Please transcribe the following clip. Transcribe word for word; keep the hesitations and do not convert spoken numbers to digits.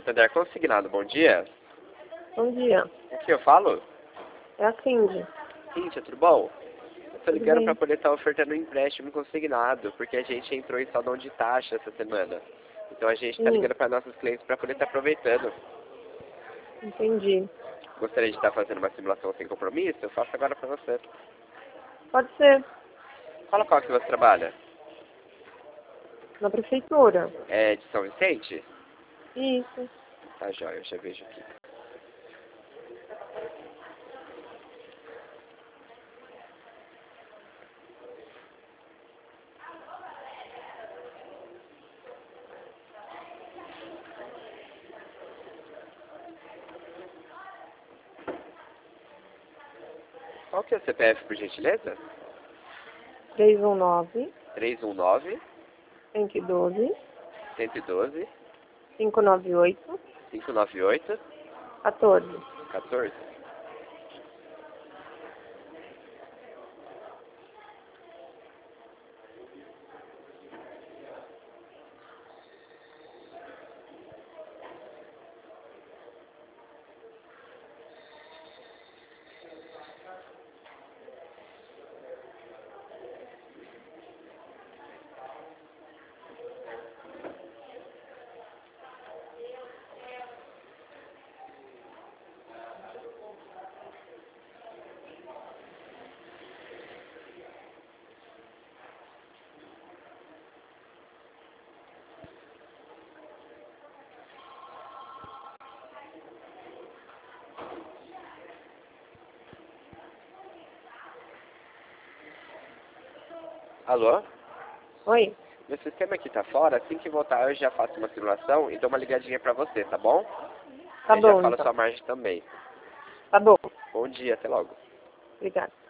Santander Consignado, bom dia. Bom dia. O que eu falo? É a Cindy. Cíntia, tudo bom? Eu tô Tudo ligando bem? para poder estar ofertando um empréstimo consignado, porque a gente entrou em saldão de taxa essa semana. Então a gente está Hum, ligando para nossos clientes para poder estar aproveitando. entendi. Gostaria de estar fazendo uma simulação sem compromisso? Eu faço agora para você. Pode ser. Fala qual que você trabalha. Na prefeitura. É de São Vicente? Isso. Tá jóia, eu já vejo aqui. Qual que é o C P F, por gentileza? três um nove, três um nove, um um dois, um um dois, cinco nove oito, cinco nove oito, quatorze. um quatro. Alô? Oi. Meu sistema aqui tá fora, assim que voltar eu já faço uma simulação e dou uma ligadinha pra você, tá bom? Tá Eu já bom, falo então. sua margem também. Tá bom. Bom dia, até logo. Obrigada.